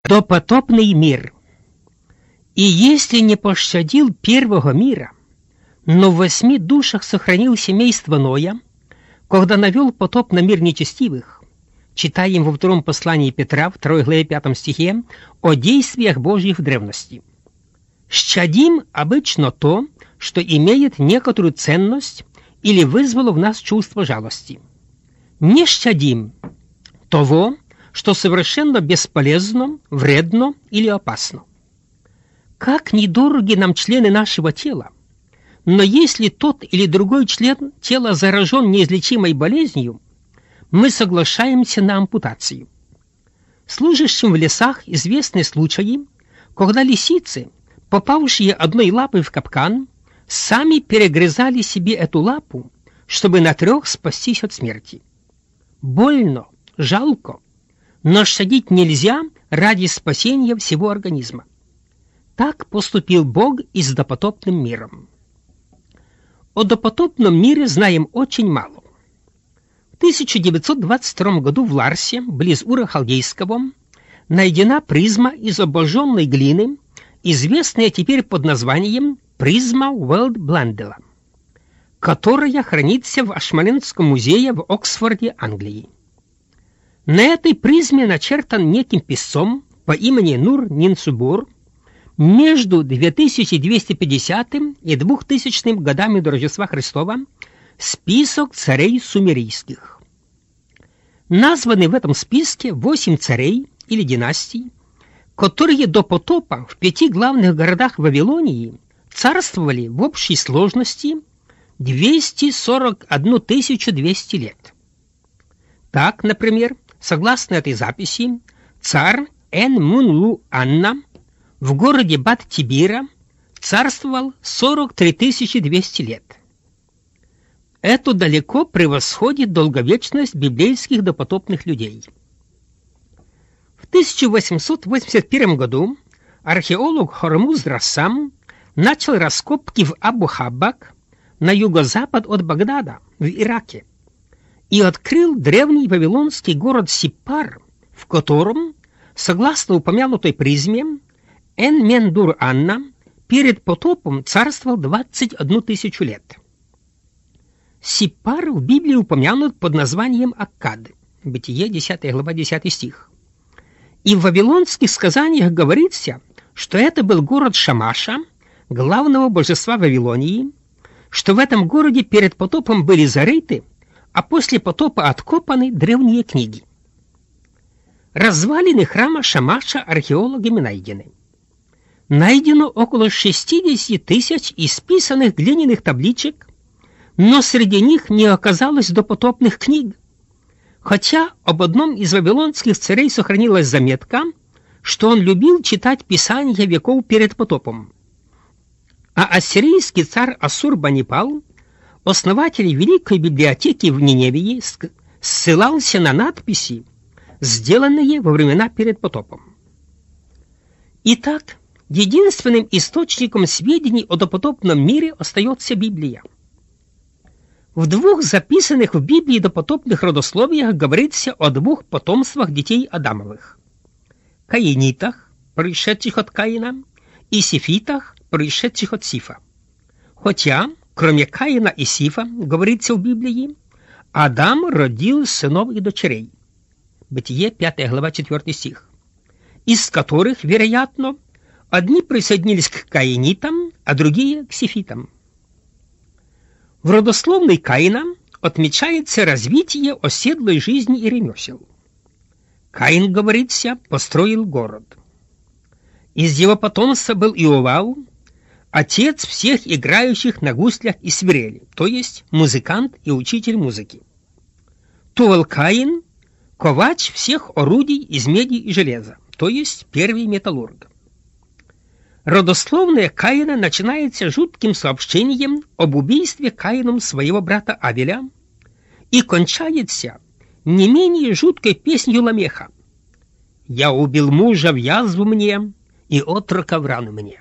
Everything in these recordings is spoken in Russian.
Допотопный мир. И если не пощадил первого мира, но в 8 душах сохранил семейство Ноя, когда навел потоп на мир нечестивых, читаем во втором послании Петра, 2 главе 5 стихе, о действиях Божьих в древности. Щадим обычно то, что имеет некоторую ценность или вызвало в нас чувство жалости. Не щадим того, что совершенно бесполезно, вредно или опасно. Как недороги нам члены нашего тела, но если тот или другой член тела заражен неизлечимой болезнью, мы соглашаемся на ампутацию. Служащим в лесах известны случаи, когда лисицы, попавшие одной лапой в капкан, сами перегрызали себе эту лапу, чтобы на 3 спастись от смерти. Больно, жалко, но щадить нельзя ради спасения всего организма. Так поступил Бог и с допотопным миром. О допотопном мире знаем очень мало. В 1922 году в Ларсе, близ Ура Халдейского, найдена призма из обожженной глины, известная теперь под названием призма Уэлд-Бландела, которая хранится в Ашмоленском музее в Оксфорде, Англии. На этой призме начертан неким писцом по имени Нур-Нинцубур между 2250 и 2000 годами до Рождества Христова список царей сумерийских. Названы в этом списке 8 царей или династий, которые до потопа в 5 главных городах Вавилонии царствовали в общей сложности 241 200 лет. Так, например, согласно этой записи, царь Эн-Мун-Лу-Анна в городе Бат-Тибира царствовал 43 200 лет. Это далеко превосходит долговечность библейских допотопных людей. В 1881 году археолог Хормуз Рассам начал раскопки в Абу-Хаббак на юго-запад от Багдада, в Ираке, и открыл древний вавилонский город Сиппар, в котором, согласно упомянутой призме, Эн-Мендур-Анна перед потопом царствовал 21 000 лет. Сиппар в Библии упомянут под названием Аккад, Бытие, 10 глава, 10 стих. И в вавилонских сказаниях говорится, что это был город Шамаша, главного божества Вавилонии, что в этом городе перед потопом были зарыты, а после потопа откопаны древние книги. Развалины храма Шамаша археологами найдены. Найдено около 60 000 исписанных глиняных табличек, но среди них не оказалось допотопных книг, хотя об одном из вавилонских царей сохранилась заметка, что он любил читать писания веков перед потопом. А ассирийский царь Ассур-Банипал, основатель Великой библиотеки в Ниневии, ссылался на надписи, сделанные во времена перед потопом. Итак, единственным источником сведений о допотопном мире остается Библия. В 2 записанных в Библии допотопных родословиях говорится о 2 потомствах детей Адамовых: Каинитах, происшедших от Каина, и Сифитах, происшедших от Сифа. Хотя, кроме Каина и Сифа, говорится в Библии, Адам родил сынов и дочерей. Бытие, 5 глава, 4 стих. Из которых, вероятно, одни присоединились к каинитам, а другие к сифитам. В родословной Каина отмечается развитие оседлой жизни и ремесел. Каин, говорится, построил город. Из его потомства был Иовал, отец всех играющих на гуслях и свирели, то есть музыкант и учитель музыки. Тувал-Каин — ковач всех орудий из меди и железа, то есть первый металлург. Родословная Каина начинается жутким сообщением об убийстве Каином своего брата Авеля и кончается не менее жуткой песнью Ламеха: «Я убил мужа в язву мне, и отрока в рану мне».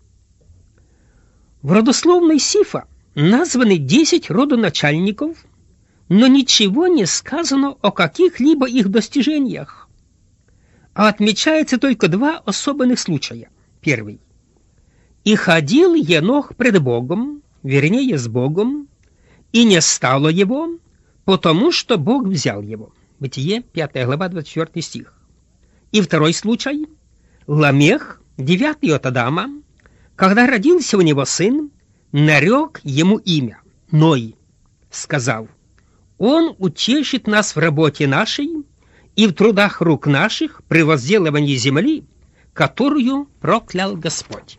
В родословной Сифа названы 10 родоначальников, но ничего не сказано о каких-либо их достижениях. а отмечается только два особенных случая. Первый. «И ходил Енох пред Богом, вернее, с Богом, и не стало его, потому что Бог взял его». Бытие, 5 глава, 24 стих. И второй случай. Ламех, 9 от Адама, когда родился у него сын, нарек ему имя Ной, сказал: «Он утешит нас в работе нашей и в трудах рук наших при возделывании земли, которую проклял Господь».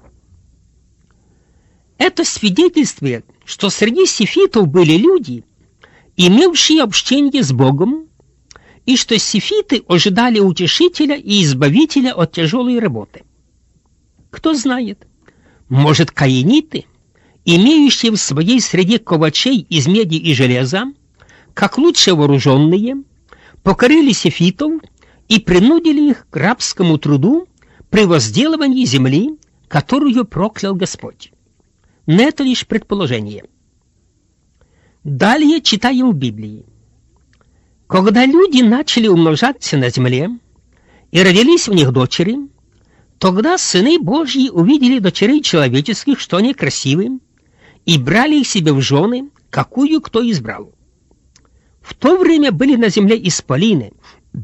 Это свидетельствует, что среди сефитов были люди, имевшие общение с Богом, и что сефиты ожидали утешителя и избавителя от тяжелой работы. Кто знает, может, каиниты, имеющие в своей среде ковачей из меди и железа, как лучше вооруженные, покорили сефитов и принудили их к рабскому труду при возделывании земли, которую проклял Господь. Но это лишь предположение. Далее читаем в Библии. Когда люди начали умножаться на земле и родились у них дочери, тогда сыны Божьи увидели дочерей человеческих, что они красивы, и брали их себе в жены, какую кто избрал. В то время были на земле исполины,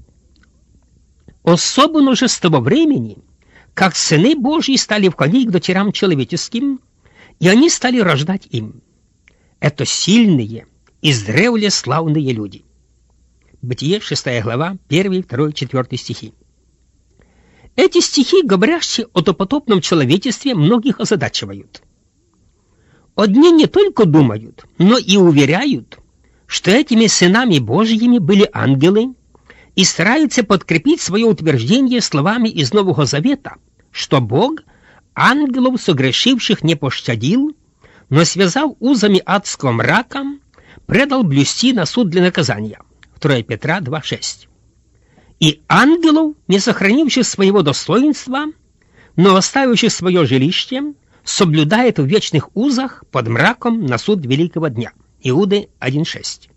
особенно же с того времени, как сыны Божьи стали входить к дочерям человеческим, и они стали рождать им. Это сильные, издревле славные люди. Бытие, 6 глава, 1, 2, 4 стихи. Эти стихи, говорящие о допотопном человечестве, многих озадачивают. Одни не только думают, но и уверяют, что этими сынами Божьими были ангелы, и стараются подкрепить свое утверждение словами из Нового Завета, что Бог ангелов согрешивших не пощадил, но, связав узами адского мрака, предал блюсти на суд для наказания. 2 Петра 2,6. И ангелов, не сохранивших своего достоинства, но оставивших свое жилище, соблюдает в вечных узах под мраком на суд великого дня. Иуды 1,6.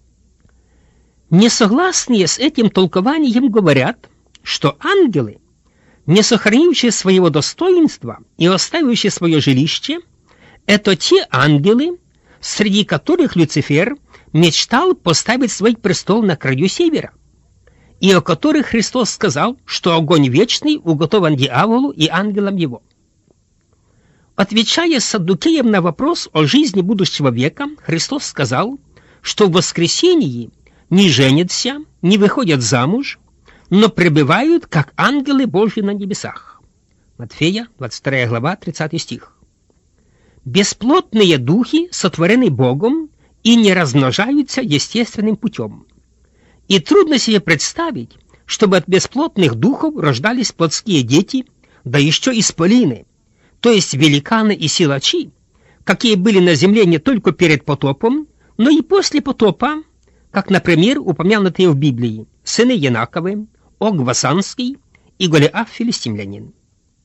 Несогласные с этим толкованием говорят, что ангелы, не сохранившие своего достоинства и оставившие свое жилище, это те ангелы, среди которых Люцифер мечтал поставить свой престол на краю севера, и о которых Христос сказал, что огонь вечный уготован дьяволу и ангелам его. Отвечая саддукеям на вопрос о жизни будущего века, Христос сказал, что в воскресении не женятся, не выходят замуж, но пребывают, как ангелы Божьи на небесах. Матфея, 22 глава, 30 стих. Бесплотные духи сотворены Богом и не размножаются естественным путем. И трудно себе представить, чтобы от бесплотных духов рождались плотские дети, да еще исполины, то есть великаны и силачи, какие были на земле не только перед потопом, но и после потопа, как, например, упомянутые в Библии сыны Янаковы, Ог Васанский и Голиаф филистимлянин.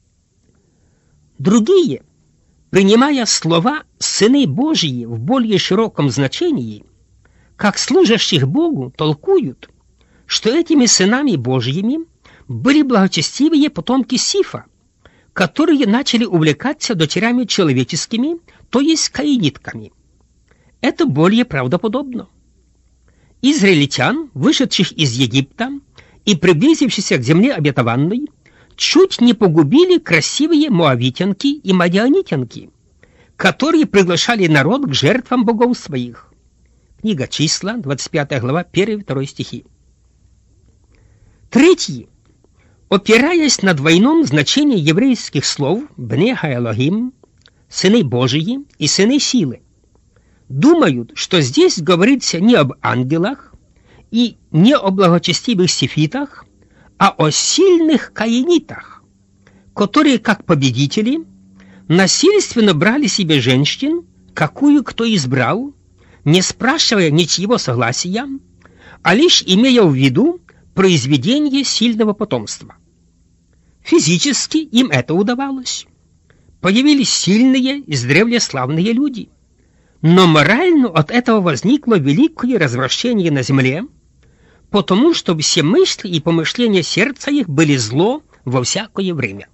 Другие, принимая слова «сыны Божьи» в более широком значении, как служащих Богу, толкуют, что этими сынами Божьими были благочестивые потомки Сифа, которые начали увлекаться дочерями человеческими, то есть каинитками. Это более правдоподобно. Израильтян, вышедших из Египта и приблизившихся к земле обетованной, чуть не погубили красивые моавитянки и мадианитянки, которые приглашали народ к жертвам богов своих. Книга Числа, 25 глава, 1-2 стихи. Третьи, опираясь на двойном значении еврейских слов «бне ха-Элохим», «сыны Божии» и «сыны силы», думают, что здесь говорится не об ангелах и не о благочестивых сефитах, а о сильных каинитах, которые, как победители, насильственно брали себе женщин, какую кто избрал, не спрашивая ничьего согласия, а лишь имея в виду произведение сильного потомства. Физически им это удавалось. Появились сильные, издревле славные люди. Но морально от этого возникло великое развращение на земле, потому что все мысли и помышления сердца их были зло во всякое время.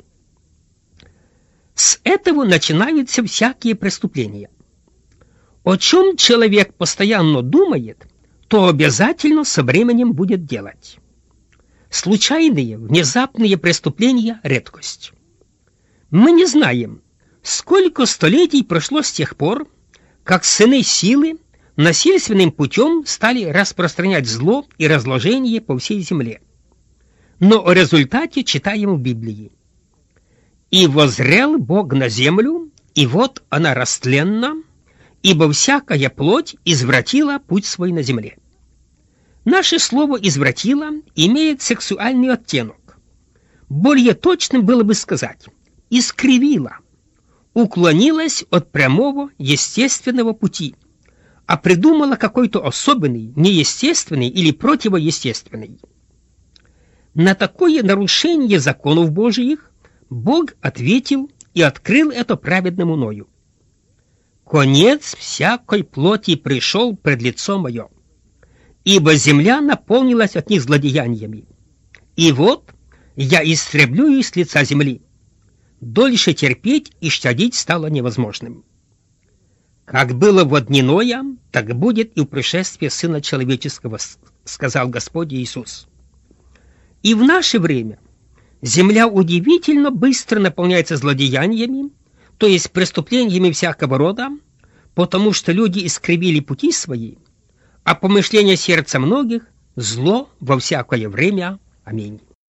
С этого начинаются всякие преступления. О чем человек постоянно думает, то обязательно со временем будет делать. Случайные, внезапные преступления – редкость. Мы не знаем, сколько столетий прошло с тех пор, как сыны силы насильственным путем стали распространять зло и разложение по всей земле. Но о результате читаем в Библии. «И воззрел Бог на землю, и вот она растленна, ибо всякая плоть извратила путь свой на земле». Наше слово «извратила» имеет сексуальный оттенок. Более точным было бы сказать «искривила», уклонилась от прямого естественного пути, а придумала какой-то особенный, неестественный или противоестественный. На такое нарушение законов Божиих Бог ответил и открыл это праведному Ною. «Конец всякой плоти пришел пред лицо мое, ибо земля наполнилась от них злодеяниями. И вот я истреблю их с лица земли. Дольше терпеть и щадить стало невозможным. Как было во дни Ноя, так будет и в пришествии Сына Человеческого, сказал Господь Иисус. И в наше время земля удивительно быстро наполняется злодеяниями, то есть преступлениями всякого рода, потому что люди искривили пути свои, а помышления сердца многих – зло во всякое время. Аминь.